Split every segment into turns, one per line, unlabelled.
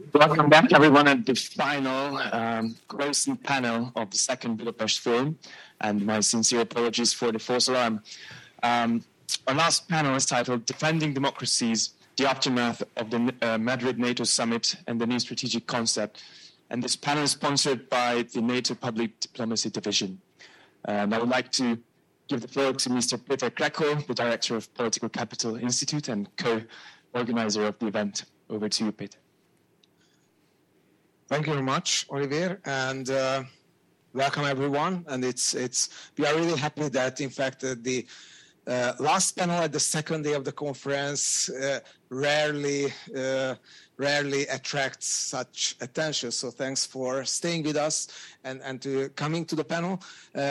Welcome back, everyone, at the final closing panel of the second Budapest Forum, and my sincere apologies for the false alarm. Our last panel is titled Defending Democracies, the Aftermath of the Madrid NATO Summit and the New Strategic Concept. And this panel is sponsored by the NATO Public Diplomacy Division. And I would like to give the floor to Mr. Peter Greco, the Director of Political Capital Institute and co-organizer of the event. Over to you, Peter.
Thank you very much, Olivier, and welcome everyone. And we are really happy that, in fact, the last panel at the second day of the conference rarely attracts such attention. So thanks for staying with us and to coming to the panel.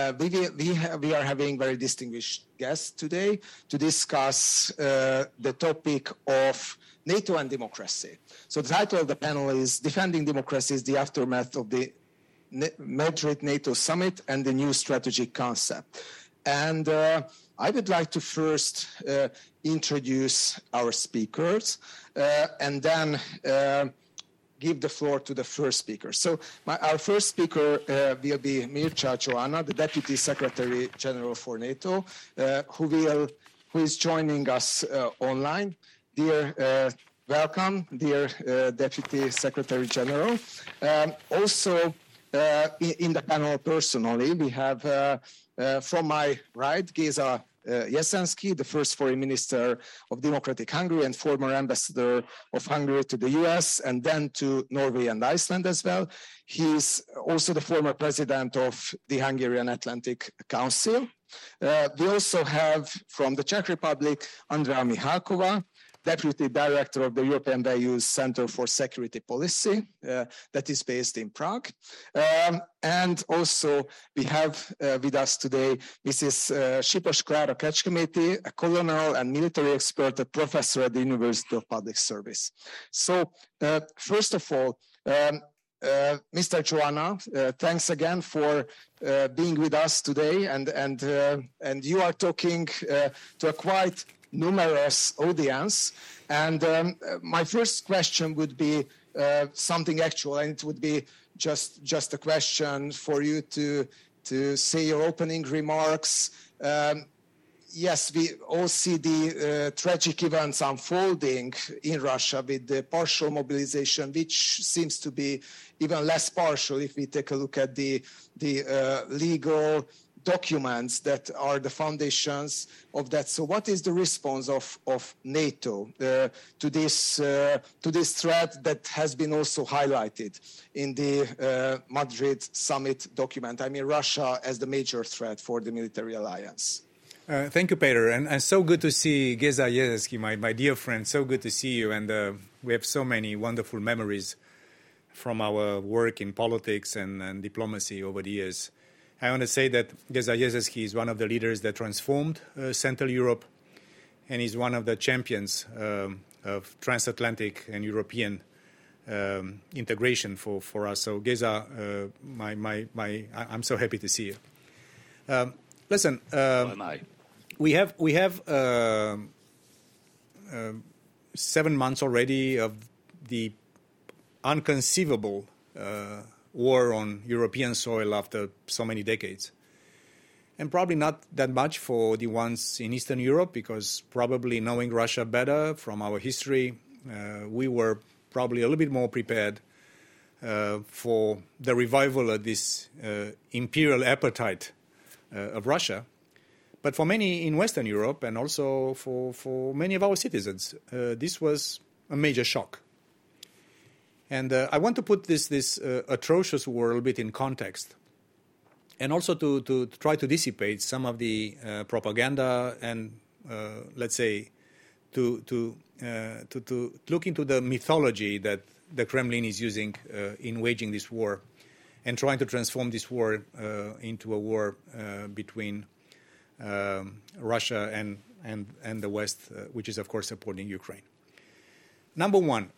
We are having very distinguished guests today to discuss the topic of NATO and democracy. So the title of the panel is Defending Democracies, the Aftermath of the Madrid NATO Summit and the New Strategic Concept. And I would like to first introduce our speakers and then give the floor to the first speaker. So our first speaker will be Mircea Joanna, the Deputy Secretary General for NATO, who is joining us online. Dear, welcome, dear Deputy Secretary General. Also in the panel personally, we have from my right, Géza Jeszenszky, the first Foreign Minister of Democratic Hungary and former Ambassador of Hungary to the US and then to Norway and Iceland as well. He's also the former President of the Hungarian Atlantic Council. We also have from the Czech Republic, Andrea Mihalková, Deputy Director of the European Values Center for Security Policy, that is based in Prague. And also we have with us today Mrs. Sipos Klára Kecskeméti, a colonel and military expert, a professor at the University of Public Service. So first of all, Mr. Joanna, thanks again for being with us today, and you are talking to a quite numerous audience, and my first question would be something actual, and it would be just a question for you to say your opening remarks. Yes, we all see the tragic events unfolding in Russia with the partial mobilization, which seems to be even less partial if we take a look at the legal documents that are the foundations of that. So what is the response of NATO to this threat that has been also highlighted in the Madrid summit document? I mean, Russia as the major threat for the military alliance.
Thank you, Peter. And so good to see Géza Jeszenszky, my dear friend. So good to see you. And we have so many wonderful memories from our work in politics and diplomacy over the years. I want to say that Géza Jeszenszky is one of the leaders that transformed Central Europe and is one of the champions of transatlantic and European integration for us. So Géza, I'm so happy to see you. Listen, we have 7 months already of the unconceivable war on European soil after so many decades. And probably not that much for the ones in Eastern Europe, because probably knowing Russia better from our history, we were probably a little bit more prepared for the revival of this imperial appetite of Russia. But for many in Western Europe and also for many of our citizens, this was a major shock. And I want to put this atrocious war a little bit in context, and also to try to dissipate some of the propaganda and let's say to look into the mythology that the Kremlin is using in waging this war, and trying to transform this war into a war between Russia and the West, which is of course supporting Ukraine. Number one.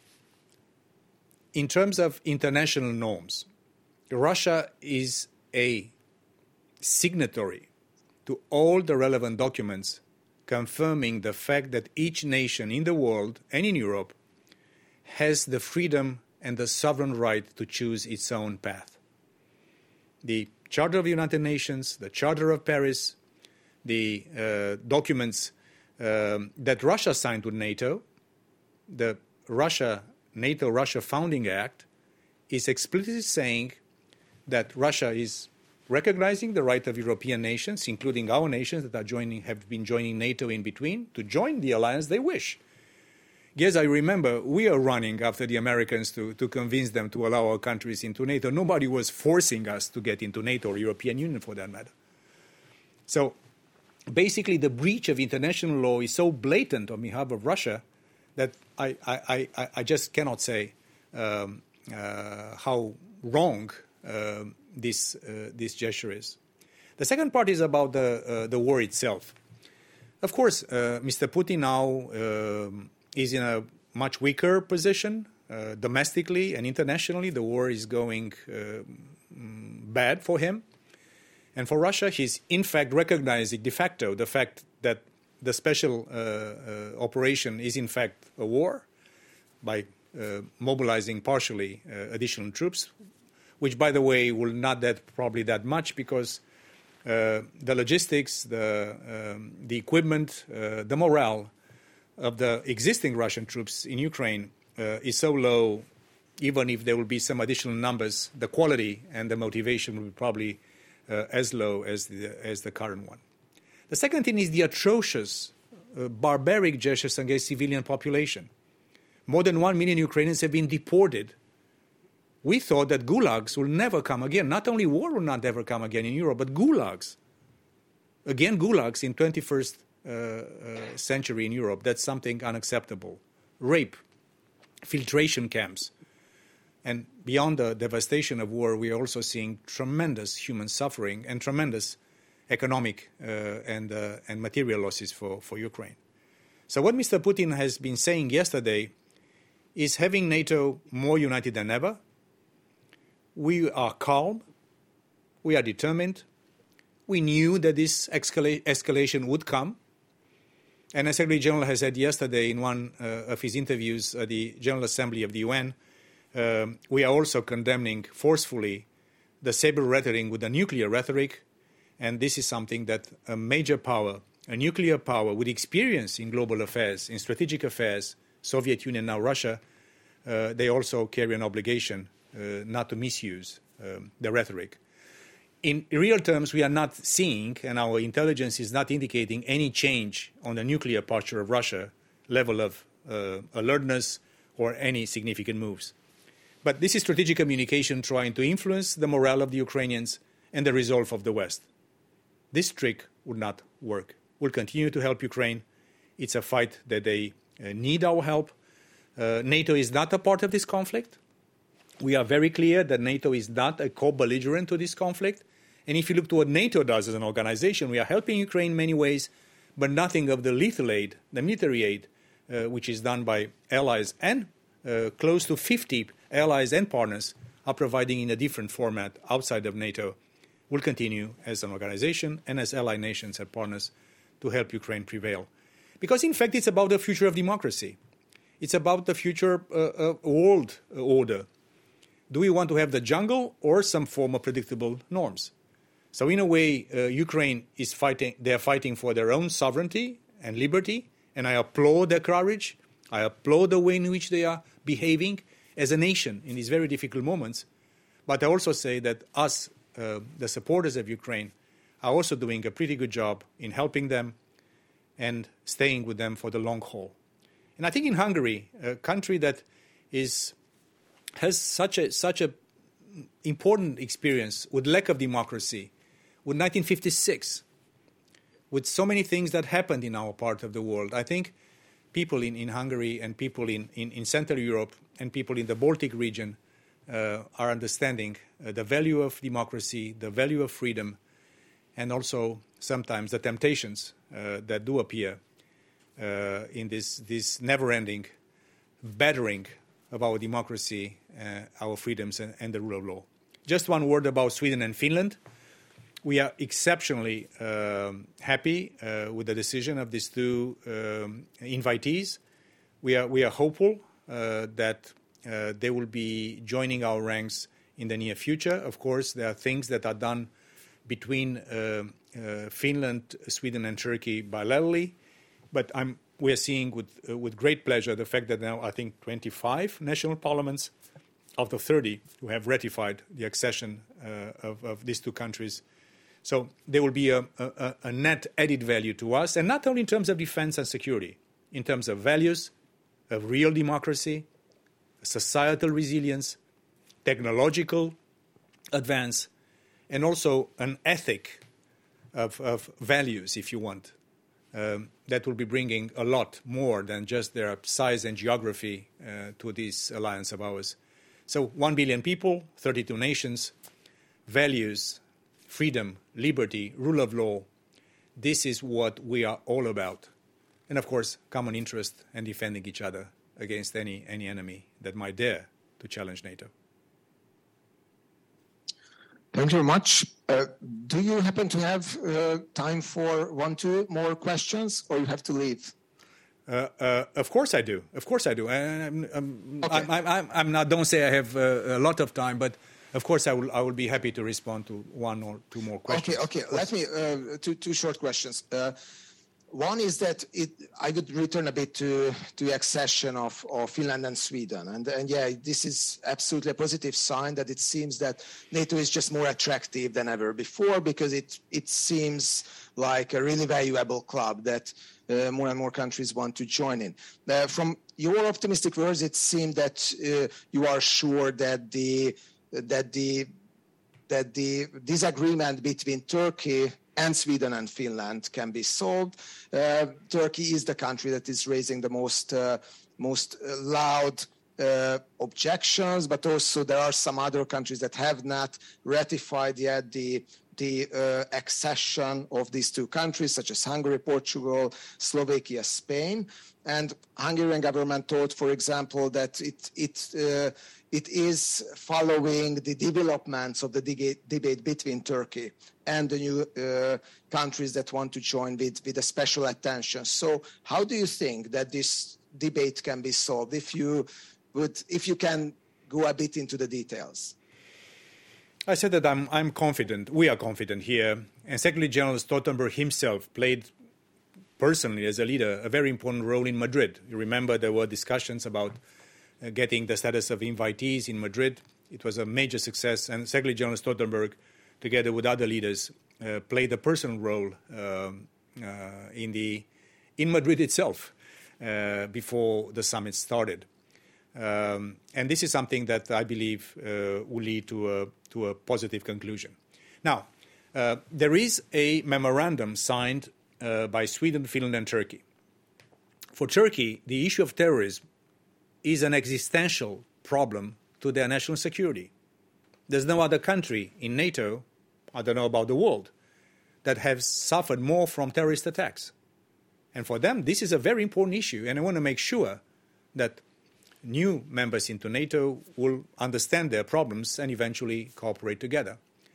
In terms of international norms, Russia is a signatory to all the relevant documents confirming the fact that each nation in the world and in Europe has the freedom and the sovereign right to choose its own path. The Charter of the United Nations, the Charter of Paris, the documents that Russia signed with NATO, the NATO-Russia Founding Act, is explicitly saying that Russia is recognizing the right of European nations, including our nations that have been joining NATO in between, to join the alliance they wish. Yes, I remember we are running after the Americans to convince them to allow our countries into NATO. Nobody was forcing us to get into NATO or European Union for that matter. So basically the breach of international law is so blatant on behalf of Russia that I just cannot say how wrong this gesture is. The second part is about the war itself. Of course, Mr. Putin now is in a much weaker position domestically and internationally. The war is going bad for him. And for Russia, he's in fact recognizing de facto the fact that the special operation is in fact a war by mobilizing partially additional troops, which, by the way, will not probably that much because the logistics, the equipment, the morale of the existing Russian troops in Ukraine is so low, even if there will be some additional numbers, the quality and the motivation will be probably as low as the current one. The second thing is the atrocious, barbaric gestures against civilian population. More than 1 million Ukrainians have been deported. We thought that gulags will never come again. Not only war will not ever come again in Europe, but gulags. Again, gulags in 21st century in Europe. That's something unacceptable. Rape, filtration camps. And beyond the devastation of war, we are also seeing tremendous human suffering and tremendous economic and material losses for Ukraine. So what Mr. Putin has been saying yesterday is having NATO more united than ever. We are calm. We are determined. We knew that this escalation would come. And as Secretary General has said yesterday in one of his interviews at the General Assembly of the UN, we are also condemning forcefully the saber rattling with the nuclear rhetoric. And this is something that a major power, a nuclear power with experience in global affairs, in strategic affairs, Soviet Union, now Russia, they also carry an obligation not to misuse the rhetoric. In real terms, we are not seeing, and our intelligence is not indicating any change on the nuclear posture of Russia, level of alertness, or any significant moves. But this is strategic communication trying to influence the morale of the Ukrainians and the resolve of the West. This trick would not work. We'll continue to help Ukraine. It's a fight that they need our help. NATO is not a part of this conflict. We are very clear that NATO is not a co-belligerent to this conflict. And if you look to what NATO does as an organization, we are helping Ukraine in many ways, but nothing of the lethal aid, the military aid, which is done by allies and close to 50 allies and partners are providing in a different format outside of NATO, will continue as an organization and as allied nations and partners to help Ukraine prevail. Because in fact, it's about the future of democracy. It's about the future world order. Do we want to have the jungle or some form of predictable norms? So in a way, Ukraine is fighting, they're fighting for their own sovereignty and liberty, and I applaud their courage. I applaud the way in which they are behaving as a nation in these very difficult moments. But I also say that us, the supporters of Ukraine, are also doing a pretty good job in helping them and staying with them for the long haul. And I think in Hungary, a country that has such a important experience with lack of democracy, with 1956, with so many things that happened in our part of the world, I think people in Hungary and people in Central Europe and people in the Baltic region are understanding the value of democracy, the value of freedom, and also sometimes the temptations that do appear in this never-ending battering of our democracy, our freedoms, and the rule of law. Just one word about Sweden and Finland. We are exceptionally happy with the decision of these two invitees. We are hopeful that they will be joining our ranks in the near future. Of course, there are things that are done between Finland, Sweden, and Turkey bilaterally, but we are seeing with great pleasure the fact that now I think 25 national parliaments out of 30 who have ratified the accession of these two countries. So there will be a net added value to us, and not only in terms of defense and security, in terms of values, of real democracy, societal resilience, technological advance, and also an ethic of values, if you want, that will be bringing a lot more than just their size and geography to this alliance of ours. So 1 billion people, 32 nations, values, freedom, liberty, rule of law, this is what we are all about. And of course, common interest and defending each other against any enemy that might dare to challenge NATO.
Thank you very much. Do you happen to have time for 1-2 more questions, or you have to leave?
Of course I do. Of course I do. I'm not. Don't say I have a lot of time, but of course I will be happy to respond to 1 or 2 more questions.
Okay. Let me two short questions. One is that I would return a bit to the accession of Finland and Sweden. And yeah, this is absolutely a positive sign that it seems that NATO is just more attractive than ever before, because it seems like a really valuable club that more and more countries want to join in. From your optimistic words, it seemed that you are sure that the disagreement between Turkey and Sweden and Finland can be solved. Turkey is the country that is raising the most loud objections, but also there are some other countries that have not ratified yet the accession of these two countries, such as Hungary, Portugal, Slovakia, Spain. And Hungarian government thought, for example, that it is following the developments of the debate between Turkey and the new countries that want to join with a special attention. So how do you think that this debate can be solved, if you can go a bit into the details?
I said that I'm confident, we are confident here, and Secretary General Stoltenberg himself played personally as a leader a very important role in Madrid. You remember there were discussions about getting the status of invitees in Madrid. It was a major success, and Secretary General Stoltenberg, together with other leaders, played a personal role in Madrid itself before the summit started. And this is something that I believe will lead to a positive conclusion. Now, there is a memorandum signed by Sweden, Finland, and Turkey. For Turkey, the issue of terrorism is an existential problem to their national security. There's no other country in NATO, I don't know about the world, that has suffered more from terrorist attacks. And for them, this is a very important issue, and I want to make sure that new members into NATO will understand their problems and eventually cooperate together.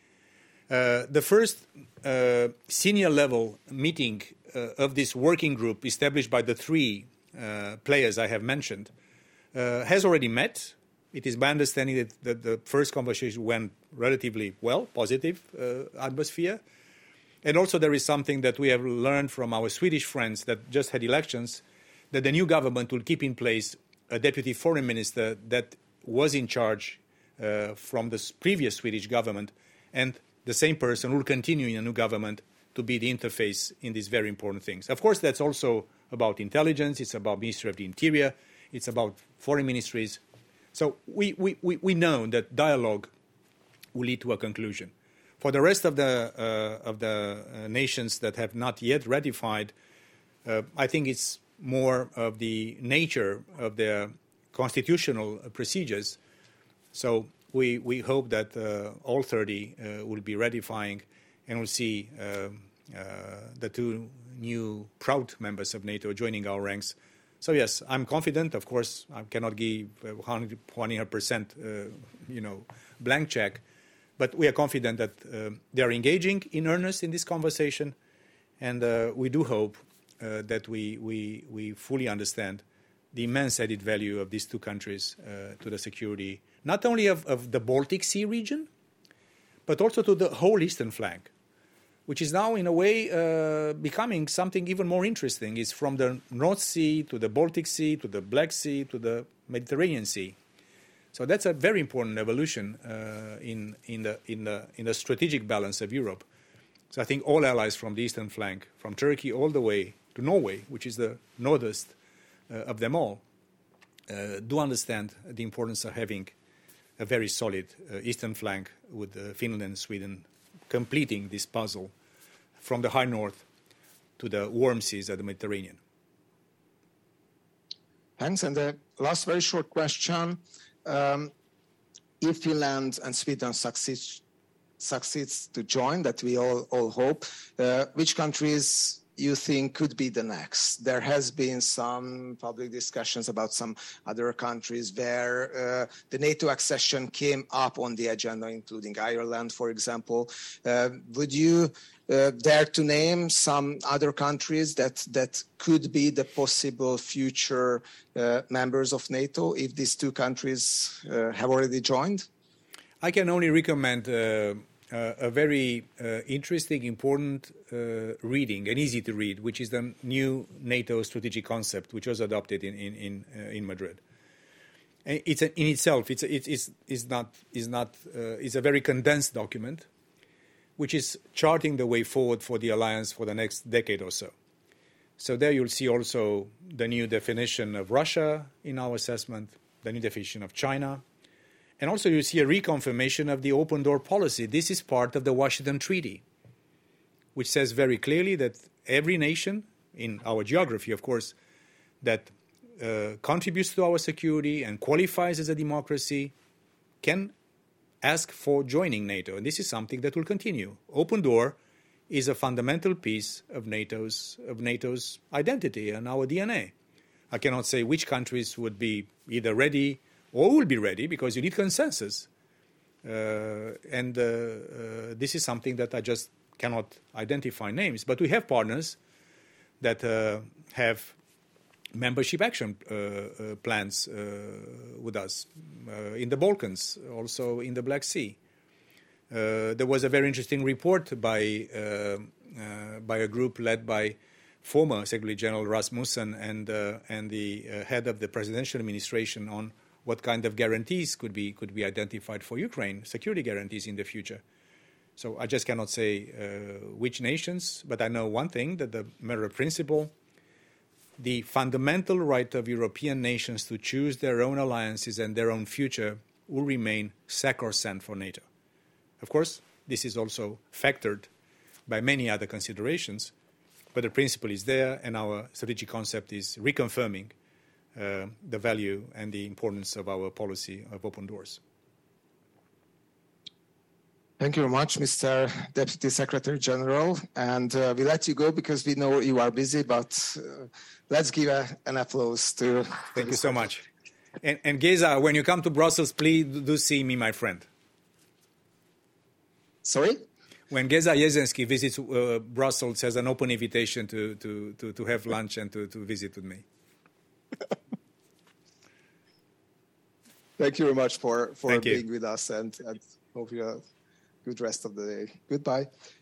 The first senior level meeting of this working group established by the 3 players I have mentioned has already met. It is my understanding that the first conversation went relatively well, positive atmosphere. And also there is something that we have learned from our Swedish friends that just had elections, that the new government will keep in place a deputy foreign minister that was in charge from the previous Swedish government, and the same person will continue in a new government to be the interface in these very important things. Of course, that's also about intelligence, it's about Ministry of the Interior, it's about foreign ministries. So we know that dialogue will lead to a conclusion. For the rest of the nations that have not yet ratified, I think it's more of the nature of their constitutional procedures. So we hope that all 30 will be ratifying, and we'll see the 2 new proud members of NATO joining our ranks. So yes, I'm confident. Of course, I cannot give 100% blank check, but we are confident that they are engaging in earnest in this conversation, and we do hope that we fully understand the immense added value of these two countries to the security, not only of the Baltic Sea region, but also to the whole eastern flank, which is now in a way becoming something even more interesting. It's from the North Sea to the Baltic Sea to the Black Sea to the Mediterranean Sea. So that's a very important evolution in the strategic balance of Europe. So I think all allies from the eastern flank, from Turkey all the way to Norway, which is the northest of them all, do understand the importance of having a very solid eastern flank with Finland and Sweden completing this puzzle from the high north to the warm seas of the Mediterranean.
Thanks. And the last very short question. If Finland and Sweden succeeds to join, that we all hope, which countries you think could be the next? There has been some public discussions about some other countries where the NATO accession came up on the agenda, including Ireland, for example. Would you dare to name some other countries that could be the possible future members of NATO if these two countries have already joined?
I can only recommend a very interesting, important reading, and easy to read, which is the new NATO strategic concept, which was adopted in Madrid. And it's in itself, it's a very condensed document, which is charting the way forward for the alliance for the next decade or so. So there you'll see also the new definition of Russia in our assessment, the new definition of China. And also you see a reconfirmation of the open door policy. This is part of the Washington Treaty, which says very clearly that every nation, in our geography, of course, that contributes to our security and qualifies as a democracy can ask for joining NATO. And this is something that will continue. Open door is a fundamental piece of NATO's identity and our DNA. I cannot say which countries would be either ready or will be ready, because you need consensus. And this is something that I just cannot identify names. But we have partners that have membership action plans with us in the Balkans, also in the Black Sea. There was a very interesting report by a group led by former Secretary General Rasmussen and the head of the presidential administration on what kind of guarantees could be identified for Ukraine, security guarantees in the future. So I just cannot say which nations, but I know one thing, that the matter of principle, the fundamental right of European nations to choose their own alliances and their own future will remain sacrosanct for NATO. Of course, this is also factored by many other considerations, but the principle is there, and our strategic concept is reconfirming the value and the importance of our policy of open doors.
Thank you very much, Mr. Deputy Secretary General. And we let you go because we know you are busy, but let's give an applause to...
Thank you so much. And Geza, when you come to Brussels, please do see me, my friend.
Sorry?
When Geza Yezensky visits Brussels, has an open invitation to have lunch and to visit with me.
Thank you very much for being with us, and hope you have a good rest of the day. Goodbye.